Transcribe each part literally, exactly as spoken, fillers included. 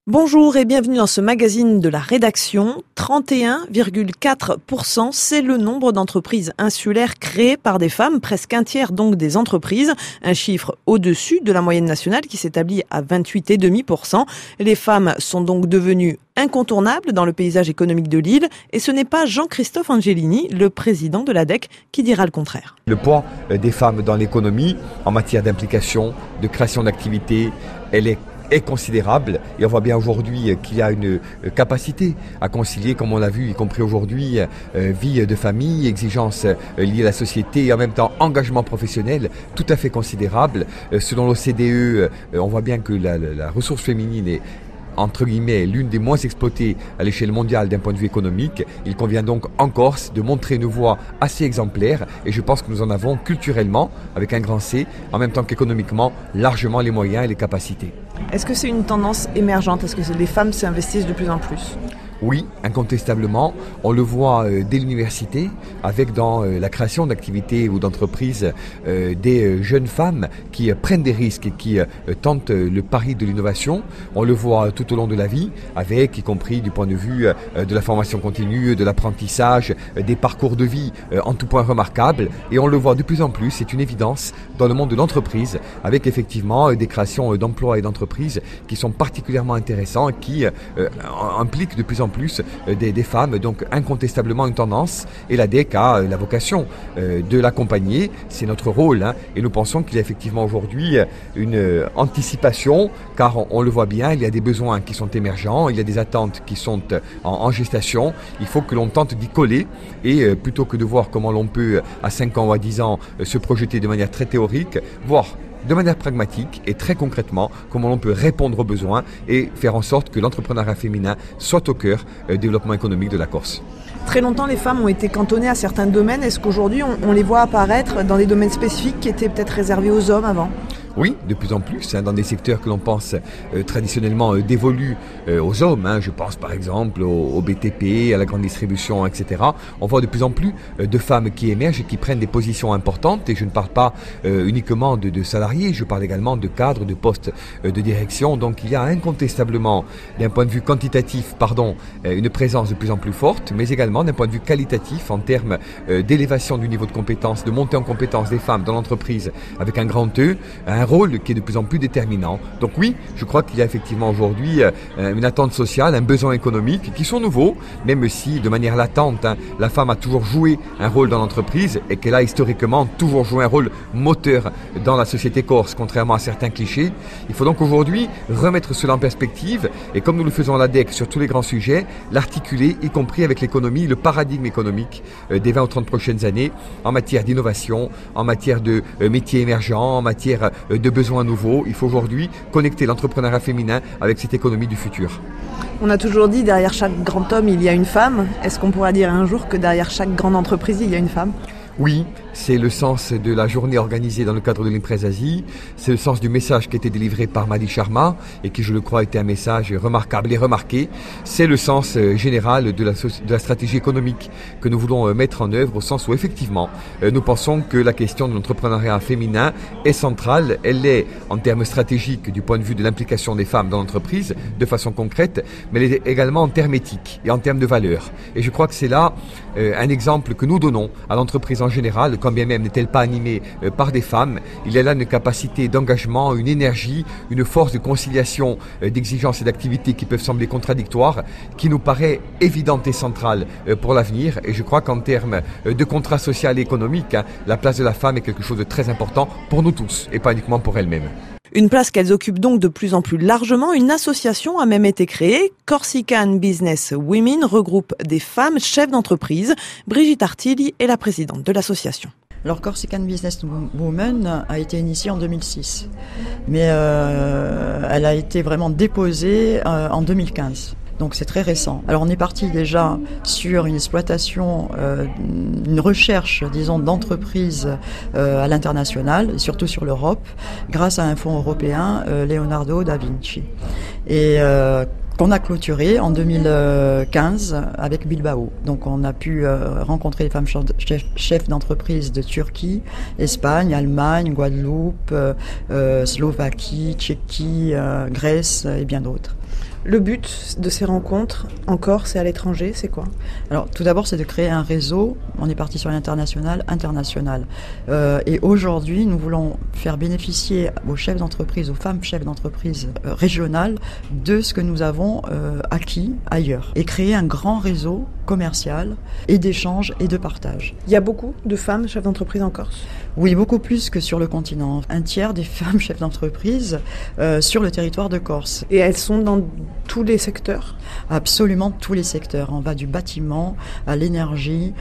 Bonjour et bienvenue dans ce magazine de la rédaction. trente et un virgule quatre pour cent, c'est le nombre d'entreprises insulaires créées par des femmes, presque un tiers donc des entreprises, un chiffre au-dessus de la moyenne nationale qui s'établit à vingt-huit virgule cinq pour cent. Les femmes sont donc devenues incontournables dans le paysage économique de l'île et ce n'est pas Jean-Christophe Angelini, le président de l'A D E C, qui dira le contraire. Le poids des femmes dans l'économie en matière d'implication, de création d'activités, elle est est considérable et on voit bien aujourd'hui qu'il y a une capacité à concilier, comme on l'a vu, y compris aujourd'hui, vie de famille, exigences liées à la société et en même temps engagement professionnel tout à fait considérable. Selon l'O C D E, on voit bien que la, la ressource féminine est entre guillemets, l'une des moins exploitées à l'échelle mondiale d'un point de vue économique. Il convient donc en Corse de montrer une voie assez exemplaire et je pense que nous en avons culturellement, avec un grand C, en même temps qu'économiquement, largement les moyens et les capacités. Est-ce que c'est une tendance émergente? Est-ce que les femmes s'investissent de plus en plus? Oui, incontestablement. On le voit euh, dès l'université, avec dans euh, la création d'activités ou d'entreprises euh, des euh, jeunes femmes qui euh, prennent des risques et qui euh, tentent euh, le pari de l'innovation. On le voit euh, tout au long de la vie, avec, y compris du point de vue euh, de la formation continue, de l'apprentissage, euh, des parcours de vie euh, en tout point remarquables. Et on le voit de plus en plus, c'est une évidence, dans le monde de l'entreprise, avec effectivement euh, des créations euh, d'emplois et d'entreprises qui sont particulièrement intéressants et qui euh, impliquent de plus en plus des, des femmes, donc incontestablement une tendance et l'A D E C a la vocation euh, de l'accompagner, c'est notre rôle hein, et nous pensons qu'il y a effectivement aujourd'hui une euh, anticipation car on, on le voit bien, il y a des besoins qui sont émergents, il y a des attentes qui sont en, en gestation, il faut que l'on tente d'y coller et euh, plutôt que de voir comment l'on peut à cinq ans ou à dix ans euh, se projeter de manière très théorique, voir de manière pragmatique et très concrètement comment l'on peut répondre aux besoins et faire en sorte que l'entrepreneuriat féminin soit au cœur du développement économique de la Corse. Très longtemps, les femmes ont été cantonnées à certains domaines. Est-ce qu'aujourd'hui, on, on les voit apparaître dans des domaines spécifiques qui étaient peut-être réservés aux hommes avant ? Oui, de plus en plus, hein, dans des secteurs que l'on pense euh, traditionnellement euh, dévolus euh, aux hommes, hein, je pense par exemple au, au B T P, à la grande distribution, et cetera. On voit de plus en plus euh, de femmes qui émergent et qui prennent des positions importantes, et je ne parle pas euh, uniquement de, de salariés, je parle également de cadres, de postes euh, de direction, donc il y a incontestablement, d'un point de vue quantitatif, pardon, euh, une présence de plus en plus forte, mais également d'un point de vue qualitatif, en termes euh, d'élévation du niveau de compétence, de montée en compétence des femmes dans l'entreprise, avec un grand E, un rôle qui est de plus en plus déterminant. Donc oui, je crois qu'il y a effectivement aujourd'hui euh, une attente sociale, un besoin économique qui sont nouveaux, même si de manière latente, hein, la femme a toujours joué un rôle dans l'entreprise et qu'elle a historiquement toujours joué un rôle moteur dans la société corse, contrairement à certains clichés. Il faut donc aujourd'hui remettre cela en perspective et comme nous le faisons à l'A D E C sur tous les grands sujets, l'articuler, y compris avec l'économie, le paradigme économique euh, des vingt ou trente prochaines années en matière d'innovation, en matière de euh, métiers émergents, en matière euh, de besoins nouveaux. Il faut aujourd'hui connecter l'entrepreneuriat féminin avec cette économie du futur. On a toujours dit derrière chaque grand homme il y a une femme. Est-ce qu'on pourra dire un jour que derrière chaque grande entreprise il y a une femme ? Oui, c'est le sens de la journée organisée dans le cadre de l'Impress Asie, c'est le sens du message qui a été délivré par Madi Sharma et qui, je le crois, était un message remarquable et remarqué. C'est le sens général de la, de la stratégie économique que nous voulons mettre en œuvre au sens où, effectivement, nous pensons que la question de l'entrepreneuriat féminin est centrale. Elle est, en termes stratégiques, du point de vue de l'implication des femmes dans l'entreprise, de façon concrète, mais elle est également en termes éthiques et en termes de valeurs. Et je crois que c'est là euh, un exemple que nous donnons à l'entreprise en général, quand bien même n'est-elle pas animée euh, par des femmes, il y a là une capacité d'engagement, une énergie, une force de conciliation euh, d'exigences et d'activités qui peuvent sembler contradictoires, qui nous paraît évidente et centrale euh, pour l'avenir. Et je crois qu'en termes euh, de contrat social et économique, hein, la place de la femme est quelque chose de très important pour nous tous et pas uniquement pour elle-même. Une place qu'elles occupent donc de plus en plus largement. Une association a même été créée. Corsican Business Women regroupe des femmes chefs d'entreprise. Brigitte Artilli est la présidente de l'association. Alors Corsican Business Women a été initiée en deux mille six, mais euh, elle a été vraiment déposée euh, en deux mille quinze. Donc c'est très récent. Alors on est parti déjà sur une exploitation, euh, une recherche, disons, d'entreprises euh, à l'international, et surtout sur l'Europe, grâce à un fonds européen, euh, Leonardo da Vinci. Et euh, qu'on a clôturé en deux mille quinze avec Bilbao. Donc on a pu euh, rencontrer les femmes chefs, chefs d'entreprise de Turquie, Espagne, Allemagne, Guadeloupe, euh, euh, Slovaquie, Tchéquie, euh, Grèce et bien d'autres. Le but de ces rencontres en Corse et à l'étranger, c'est quoi ? Alors, tout d'abord, c'est de créer un réseau. On est parti sur l'international, international. Euh, et aujourd'hui, nous voulons faire bénéficier aux chefs d'entreprise, aux femmes chefs d'entreprise euh, régionales, de ce que nous avons euh, acquis ailleurs. Et créer un grand réseau commercial et d'échange et de partage. Il y a beaucoup de femmes chefs d'entreprise en Corse ? Oui, beaucoup plus que sur le continent. Un tiers des femmes chefs d'entreprise euh, sur le territoire de Corse. Et elles sont dans tous les secteurs ? Absolument tous les secteurs. On va du bâtiment à l'énergie,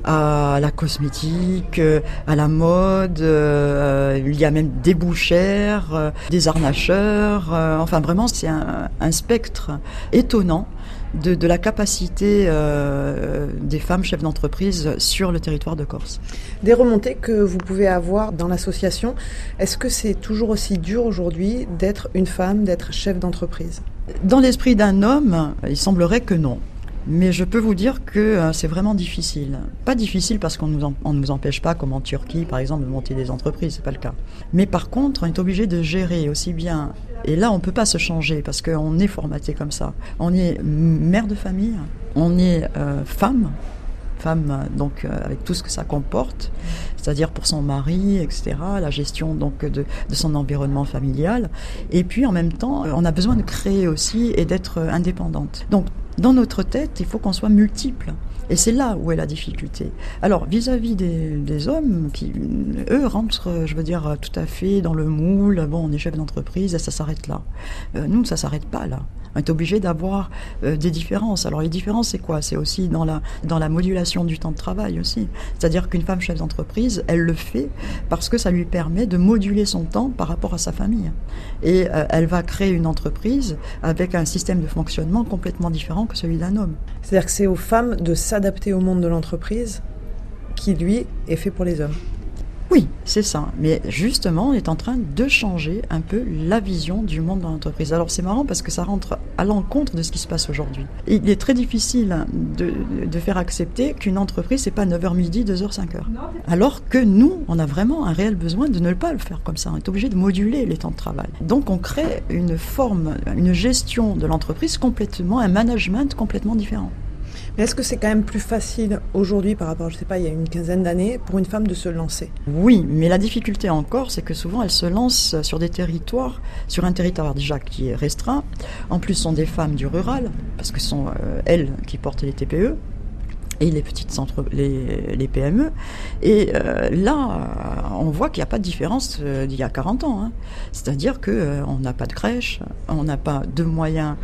à la cosmétique, à la mode. Euh, il y a même des bouchères, euh, des harnacheurs. Euh, enfin, vraiment, c'est un, un spectre étonnant de, de la capacité euh, des femmes chefs d'entreprise sur le territoire de Corse. Des remontées que vous pouvez avoir dans l'association, est-ce que c'est toujours aussi dur aujourd'hui d'être une femme, d'être chef d'entreprise ? Dans l'esprit d'un homme, il semblerait que non. Mais je peux vous dire que euh, c'est vraiment difficile. Pas difficile parce qu'on nous on nous empêche pas, comme en Turquie par exemple, de monter des entreprises, c'est pas le cas. Mais par contre, on est obligé de gérer aussi bien. Et là, on peut pas se changer parce qu'on est formaté comme ça. On est mère de famille, on est euh, femme. Femme, donc euh, avec tout ce que ça comporte, c'est-à-dire pour son mari, et cetera, la gestion donc de, de son environnement familial. Et puis en même temps, on a besoin de créer aussi et d'être indépendante. Donc dans notre tête, il faut qu'on soit multiple. Et c'est là où est la difficulté. Alors, vis-à-vis des, des hommes, qui, eux, rentrent, je veux dire, tout à fait dans le moule, bon, on est chef d'entreprise, et ça s'arrête là. Euh, nous, ça s'arrête pas là. On est obligé d'avoir euh, des différences. Alors, les différences, c'est quoi ? C'est aussi dans la, dans la modulation du temps de travail aussi. C'est-à-dire qu'une femme chef d'entreprise, elle le fait parce que ça lui permet de moduler son temps par rapport à sa famille. Et euh, elle va créer une entreprise avec un système de fonctionnement complètement différent que celui d'un homme. C'est-à-dire que c'est aux femmes de s'adapter au monde de l'entreprise qui, lui, est fait pour les hommes. Oui, c'est ça. Mais justement, on est en train de changer un peu la vision du monde dans l'entreprise. Alors c'est marrant parce que ça rentre à l'encontre de ce qui se passe aujourd'hui. Et il est très difficile de, de faire accepter qu'une entreprise, c'est pas neuf heures midi, deux heures, cinq heures. Alors que nous, on a vraiment un réel besoin de ne pas le faire comme ça. On est obligé de moduler les temps de travail. Donc on crée une forme, une gestion de l'entreprise complètement, un management complètement différent. Mais est-ce que c'est quand même plus facile aujourd'hui par rapport, je sais pas, il y a une quinzaine d'années, pour une femme de se lancer ? Oui, mais la difficulté encore, c'est que souvent elle se lance sur des territoires, sur un territoire déjà qui est restreint. En plus, ce sont des femmes du rural, parce que ce sont euh, elles qui portent les T P E. Et les petites centres, les, les P M E. Et euh, là, on voit qu'il n'y a pas de différence euh, d'il y a quarante ans. Hein. C'est-à-dire qu'on euh, n'a pas de crèche, on n'a pas de moyens,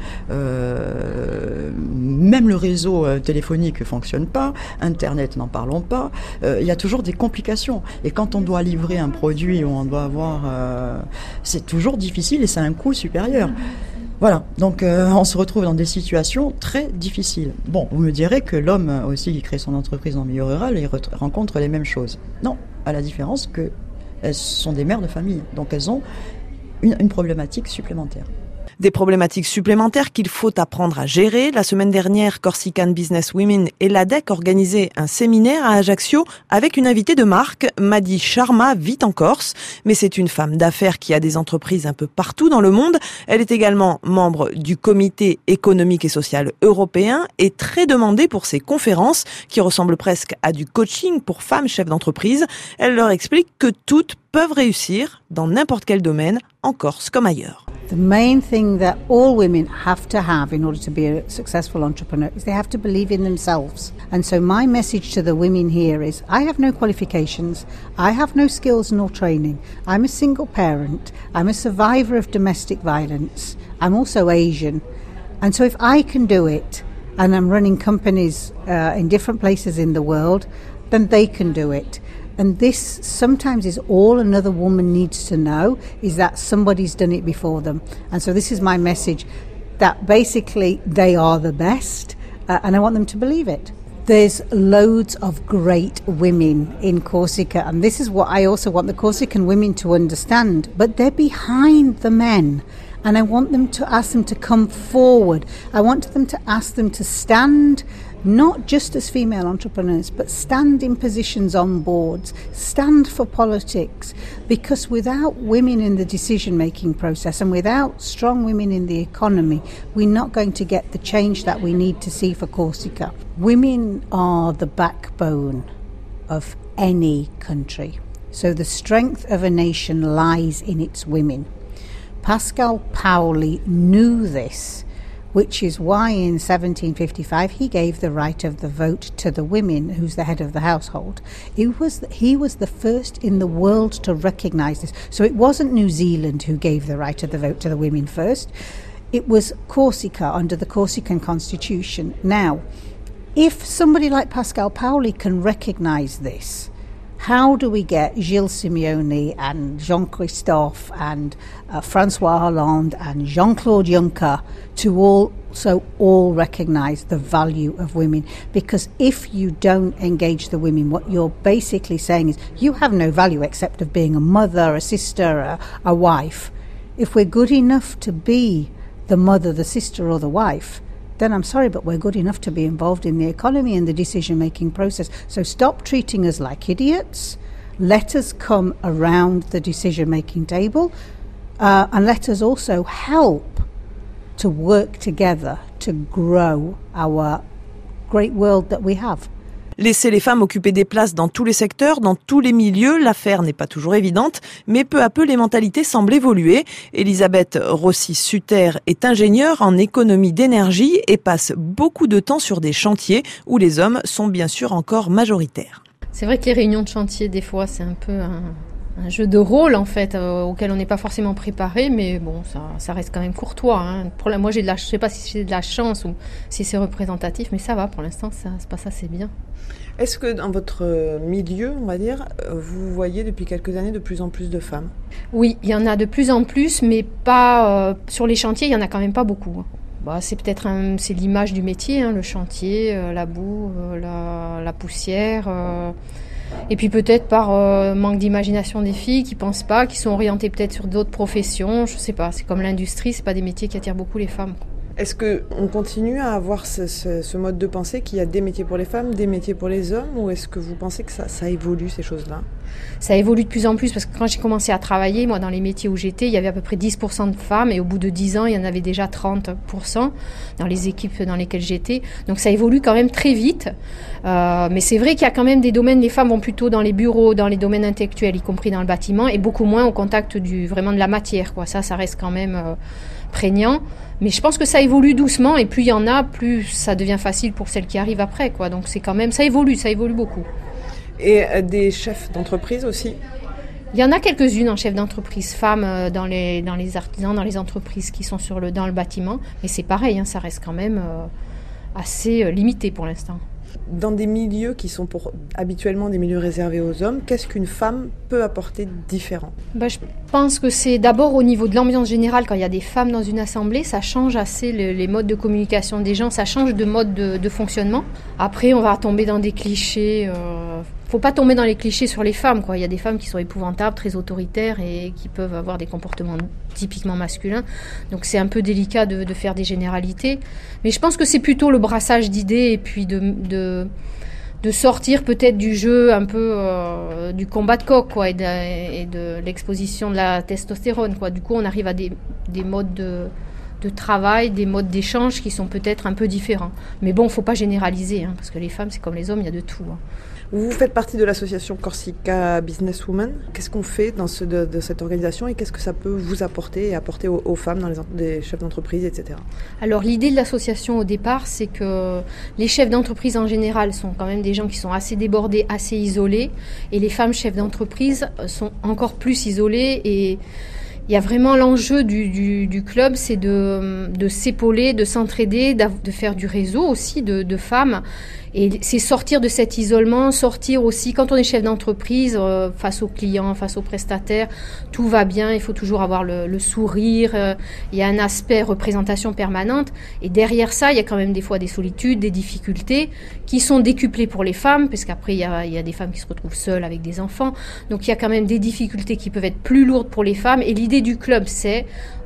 euh, même le réseau euh, téléphonique ne fonctionne pas, Internet, n'en parlons pas. Euh, il y a toujours des complications. Et quand on doit livrer un produit où on doit avoir... Euh, c'est toujours difficile et c'est un coût supérieur. Voilà, donc euh, on se retrouve dans des situations très difficiles. Bon, vous me direz que l'homme aussi qui crée son entreprise en milieu rural, il re- rencontre les mêmes choses. Non, à la différence qu'elles sont des mères de famille, donc elles ont une, une problématique supplémentaire. Des problématiques supplémentaires qu'il faut apprendre à gérer. La semaine dernière, Corsican Business Women et l'A D E C organisaient un séminaire à Ajaccio avec une invitée de marque. Madi Sharma vit en Corse, mais c'est une femme d'affaires qui a des entreprises un peu partout dans le monde. Elle est également membre du Comité économique et social européen et très demandée pour ses conférences qui ressemblent presque à du coaching pour femmes chefs d'entreprise. Elle leur explique que toutes peuvent réussir dans n'importe quel domaine, en Corse comme ailleurs. The main thing that all women have to have in order to be a successful entrepreneur is they have to believe in themselves. And so my message to the women here is I have no qualifications, I have no skills nor training. I'm a single parent, I'm a survivor of domestic violence, I'm also Asian. And so if I can do it, and I'm running companies uh, in different places in the world, then they can do it. And this sometimes is all another woman needs to know, is that somebody's done it before them. And so this is my message, that basically they are the best, uh, and I want them to believe it. There's loads of great women in Corsica, and this is what I also want the Corsican women to understand, but they're behind the men. And I want them to ask them to come forward. I want them to ask them to stand, not just as female entrepreneurs, but stand in positions on boards, stand for politics. Because without women in the decision-making process and without strong women in the economy, we're not going to get the change that we need to see for Corsica. Women are the backbone of any country. So the strength of a nation lies in its women. Pascal Paoli knew this, which is why in seventeen fifty-five he gave the right of the vote to the women, who's the head of the household. It was he was the first in the world to recognise this. So it wasn't New Zealand who gave the right of the vote to the women first. It was Corsica under the Corsican constitution. Now, if somebody like Pascal Paoli can recognise this, how do we get Gilles Simeoni and Jean-Christophe and uh, François Hollande and Jean-Claude Juncker to also all recognise the value of women? Because if you don't engage the women, what you're basically saying is you have no value except of being a mother, a sister, a, a wife. If we're good enough to be the mother, the sister or the wife, then I'm sorry, but we're good enough to be involved in the economy and the decision-making process. So stop treating us like idiots. Let us come around the decision-making table uh, and let us also help to work together to grow our great world that we have. Laisser les femmes occuper des places dans tous les secteurs, dans tous les milieux, l'affaire n'est pas toujours évidente, mais peu à peu les mentalités semblent évoluer. Elisabeth Rossi-Sutter est ingénieure en économie d'énergie et passe beaucoup de temps sur des chantiers où les hommes sont bien sûr encore majoritaires. C'est vrai que les réunions de chantier, des fois, c'est un peu un, un jeu de rôle en fait, euh, auquel on n'est pas forcément préparé, mais bon, ça, ça reste quand même courtois. Hein. Pour la, moi, j'ai de la, je sais pas si j'ai de la chance ou si c'est représentatif, mais ça va pour l'instant, ça se passe assez bien. Est-ce que dans votre milieu, on va dire, vous voyez depuis quelques années de plus en plus de femmes ? Oui, il y en a de plus en plus, mais pas euh, sur les chantiers, il y en a quand même pas beaucoup. Bah, c'est peut-être un, c'est l'image du métier, hein, le chantier, euh, la boue, euh, la, la poussière. Euh, et puis peut-être par euh, manque d'imagination des filles qui pensent pas, qui sont orientées peut-être sur d'autres professions. Je sais pas. C'est comme l'industrie, c'est pas des métiers qui attirent beaucoup les femmes. Est-ce qu'on continue à avoir ce, ce, ce mode de pensée qu'il y a des métiers pour les femmes, des métiers pour les hommes, ou est-ce que vous pensez que ça, ça évolue, ces choses-là ? Ça évolue de plus en plus, parce que quand j'ai commencé à travailler, moi, dans les métiers où j'étais, il y avait à peu près dix pour cent de femmes, et au bout de dix ans, il y en avait déjà trente pour cent dans les équipes dans lesquelles j'étais. Donc ça évolue quand même très vite. Euh, mais c'est vrai qu'il y a quand même des domaines, les femmes vont plutôt dans les bureaux, dans les domaines intellectuels, y compris dans le bâtiment, et beaucoup moins au contact du, vraiment de la matière, quoi. Ça, ça reste quand même euh, prégnant. Mais je pense que ça évolue doucement, et plus il y en a, plus ça devient facile pour celles qui arrivent après, quoi. Donc c'est quand même, ça évolue, ça évolue beaucoup. Et des chefs d'entreprise aussi ? Il y en a quelques-unes en chefs d'entreprise, femmes dans les, dans les artisans, dans les entreprises qui sont sur le, dans le bâtiment. Mais c'est pareil, hein, ça reste quand même euh, assez euh, limité pour l'instant. Dans des milieux qui sont pour, habituellement des milieux réservés aux hommes, qu'est-ce qu'une femme peut apporter de différent ? Ben, je pense que c'est d'abord au niveau de l'ambiance générale, quand il y a des femmes dans une assemblée, ça change assez le, les modes de communication des gens, ça change de mode de, de fonctionnement. Après, on va tomber dans des clichés. Euh, faut pas tomber dans les clichés sur les femmes, quoi. Il y a des femmes qui sont épouvantables, très autoritaires et qui peuvent avoir des comportements typiquement masculins. Donc c'est un peu délicat de, de faire des généralités. Mais je pense que c'est plutôt le brassage d'idées et puis de, de, de sortir peut-être du jeu un peu euh, du combat de coq, quoi, et de, et de l'exposition de la testostérone, quoi. Du coup, on arrive à des, des modes de, de travail, des modes d'échange qui sont peut-être un peu différents. Mais bon, il ne faut pas généraliser, hein, parce que les femmes, c'est comme les hommes, il y a de tout. Hein. Vous faites partie de l'association Corsica Businesswomen. Qu'est-ce qu'on fait dans ce, de, de cette organisation et qu'est-ce que ça peut vous apporter et apporter aux, aux femmes, dans les, les chefs d'entreprise, et cetera. Alors l'idée de l'association au départ, c'est que les chefs d'entreprise en général sont quand même des gens qui sont assez débordés, assez isolés, et les femmes chefs d'entreprise sont encore plus isolées. Et il y a vraiment l'enjeu du, du, du club, c'est de, de s'épauler, de s'entraider, de faire du réseau aussi de, de femmes. Et c'est sortir de cet isolement, sortir aussi, quand on est chef d'entreprise, euh, face aux clients, face aux prestataires, tout va bien, il faut toujours avoir le, le sourire, euh, il y a un aspect représentation permanente. Et derrière ça, il y a quand même des fois des solitudes, des difficultés qui sont décuplées pour les femmes, parce qu'après, il y a, il y a des femmes qui se retrouvent seules avec des enfants. Donc il y a quand même des difficultés qui peuvent être plus lourdes pour les femmes. Et l'idée l'idée du club, c'est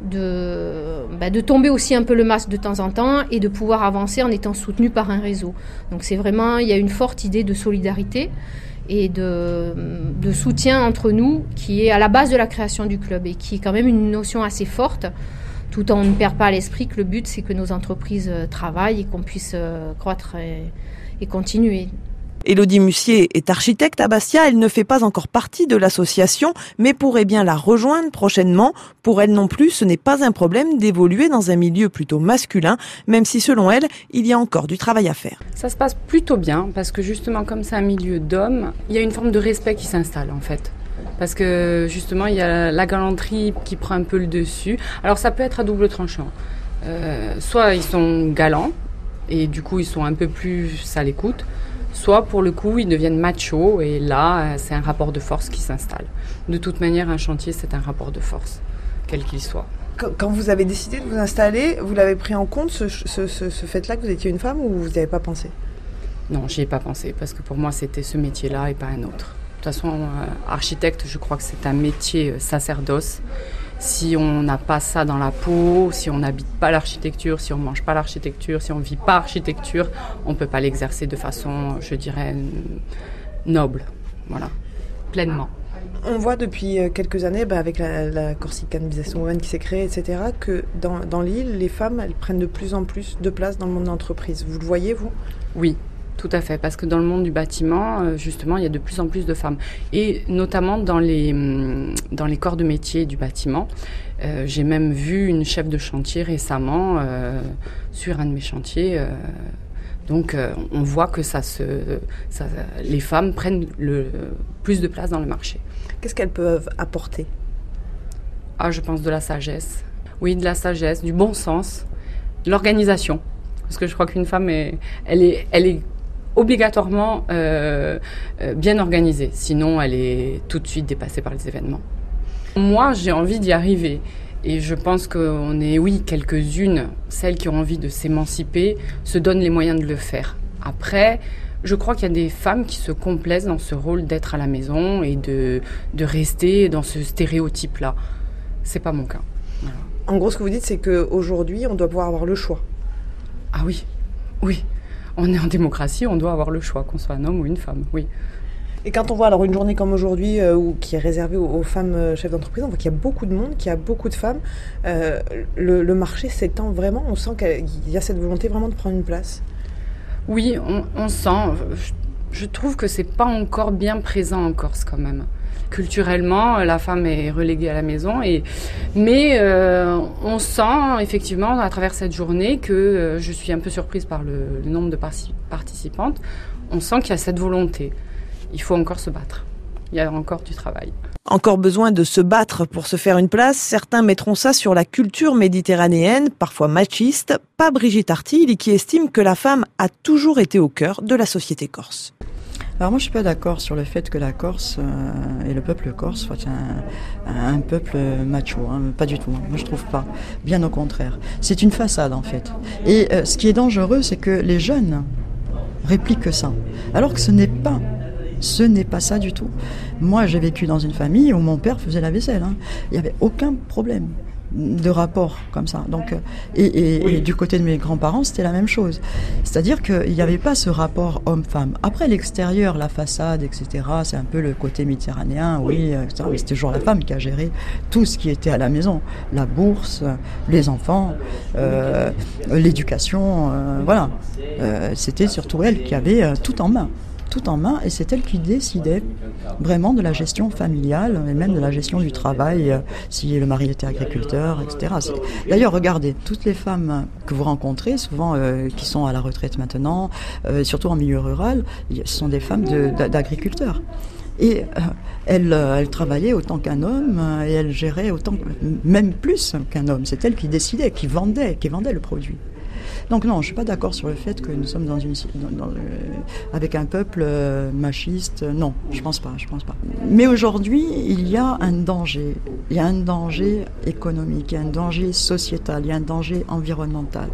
de, bah, de tomber aussi un peu le masque de temps en temps et de pouvoir avancer en étant soutenu par un réseau. Donc c'est vraiment, il y a une forte idée de solidarité et de, de soutien entre nous qui est à la base de la création du club et qui est quand même une notion assez forte, tout en ne perd pas à l'esprit que le but c'est que nos entreprises travaillent et qu'on puisse croître et, et continuer. Élodie Mussier est architecte à Bastia. Elle ne fait pas encore partie de l'association, mais pourrait bien la rejoindre prochainement. Pour elle non plus, ce n'est pas un problème d'évoluer dans un milieu plutôt masculin, même si selon elle, il y a encore du travail à faire. Ça se passe plutôt bien, parce que justement, comme c'est un milieu d'hommes, il y a une forme de respect qui s'installe en fait. Parce que justement, il y a la galanterie qui prend un peu le dessus. Alors ça peut être à double tranchant. Euh, soit ils sont galants, et du coup ils sont un peu plus à l'écoute, soit pour le coup ils deviennent machos et là c'est un rapport de force qui s'installe. De toute manière un chantier c'est un rapport de force, quel qu'il soit. Quand vous avez décidé de vous installer, vous l'avez pris en compte ce, ce, ce, ce fait-là que vous étiez une femme ou vous n'y avez pas pensé ? Non, j'y ai pas pensé parce que pour moi c'était ce métier-là et pas un autre. De toute façon, euh, architecte, je crois que c'est un métier euh, sacerdoce. Si on n'a pas ça dans la peau, si on n'habite pas l'architecture, si on ne mange pas l'architecture, si on ne vit pas l'architecture, on ne peut pas l'exercer de façon, je dirais, noble, voilà, pleinement. On voit depuis quelques années, bah, avec la, la Corsican Business Women qui s'est créée, et cetera, que dans, dans l'île, les femmes, elles prennent de plus en plus de place dans le monde de l'entreprise. Vous le voyez, vous ? Oui. Tout à fait, parce que dans le monde du bâtiment, justement, il y a de plus en plus de femmes. Et notamment dans les, dans les corps de métier du bâtiment. Euh, j'ai même vu une chef de chantier récemment euh, sur un de mes chantiers. Euh, donc, euh, on voit que ça se, ça, les femmes prennent le, plus de place dans le marché. Qu'est-ce qu'elles peuvent apporter ? Ah, je pense de la sagesse. Oui, de la sagesse, du bon sens, de l'organisation. Parce que je crois qu'une femme, est, elle est... Elle est obligatoirement euh, euh, bien organisée, sinon elle est tout de suite dépassée par les événements. Moi, j'ai envie d'y arriver et je pense qu'on est, oui, quelques-unes, celles qui ont envie de s'émanciper, se donnent les moyens de le faire. Après, je crois qu'il y a des femmes qui se complaisent dans ce rôle d'être à la maison et de, de rester dans ce stéréotype-là. C'est pas mon cas. Voilà. En gros, ce que vous dites, c'est qu'aujourd'hui, on doit pouvoir avoir le choix. Ah oui, oui. On est en démocratie, on doit avoir le choix, qu'on soit un homme ou une femme, oui. Et quand on voit alors une journée comme aujourd'hui, euh, où, qui est réservée aux, aux femmes euh, chefs d'entreprise, on voit qu'il y a beaucoup de monde, qu'il y a beaucoup de femmes. Euh, le, le marché s'étend vraiment, on sent qu'il y a cette volonté vraiment de prendre une place. Oui, on, on sent. Je, je trouve que c'est pas encore bien présent en Corse quand même. Culturellement, la femme est reléguée à la maison, et, mais euh, on sent effectivement à travers cette journée que euh, je suis un peu surprise par le, le nombre de partic- participantes. On sent qu'il y a cette volonté. Il faut encore se battre. Il y a encore du travail. Encore besoin de se battre pour se faire une place. Certains mettront ça sur la culture méditerranéenne, parfois machiste. Pas Brigitte Artille, qui estime que la femme a toujours été au cœur de la société corse. Alors moi je suis pas d'accord sur le fait que la Corse euh, et le peuple corse soit un, un peuple macho, hein, pas du tout, moi je trouve pas, bien au contraire. C'est une façade en fait. Et euh, ce qui est dangereux, c'est que les jeunes répliquent ça, alors que ce n'est pas, ce n'est pas ça du tout. Moi j'ai vécu dans une famille où mon père faisait la vaisselle, hein. Il n'y avait aucun problème de rapport comme ça. Donc, et, et, et du côté de mes grands-parents, c'était la même chose. C'est-à-dire qu'il n'y avait pas ce rapport homme-femme. Après, l'extérieur, la façade, et cetera, c'est un peu le côté méditerranéen, oui, et cetera. Mais c'était toujours la femme qui a géré tout ce qui était à la maison. La bourse, les enfants, euh, l'éducation, euh, voilà. Euh, c'était surtout elle qui avait euh, tout en main. tout en main, et c'est elle qui décidait vraiment de la gestion familiale et même de la gestion du travail, euh, si le mari était agriculteur, et cetera. C'est... D'ailleurs, regardez, toutes les femmes que vous rencontrez, souvent euh, qui sont à la retraite maintenant, euh, surtout en milieu rural, ce sont des femmes de, d'agriculteurs. Et euh, elle, euh, elle travaillait autant qu'un homme, euh, et elle gérait autant, même plus qu'un homme. C'est elle qui décidait, qui vendait, qui vendait le produit. Donc non, je ne suis pas d'accord sur le fait que nous sommes dans une, dans, dans, euh, avec un peuple euh, machiste. Non, je ne pense pas, je pense pas. Mais aujourd'hui, il y a un danger. Il y a un danger économique, il y a un danger sociétal, il y a un danger environnemental.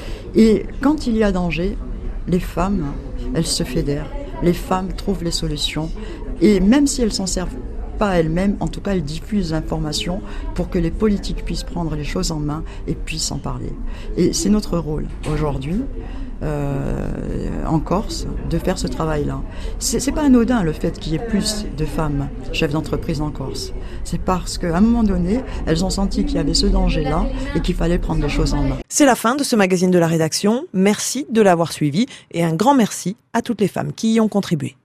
Et quand il y a danger, les femmes, elles se fédèrent. Les femmes trouvent les solutions. Et même si elles s'en servent pas elles-mêmes, en tout cas elles diffusent l'information pour que les politiques puissent prendre les choses en main et puissent en parler. Et c'est notre rôle aujourd'hui, euh, en Corse, de faire ce travail-là. C'est, c'est pas anodin le fait qu'il y ait plus de femmes chefs d'entreprise en Corse. C'est parce qu'à un moment donné, elles ont senti qu'il y avait ce danger-là et qu'il fallait prendre les choses en main. C'est la fin de ce magazine de la rédaction. Merci de l'avoir suivi et un grand merci à toutes les femmes qui y ont contribué.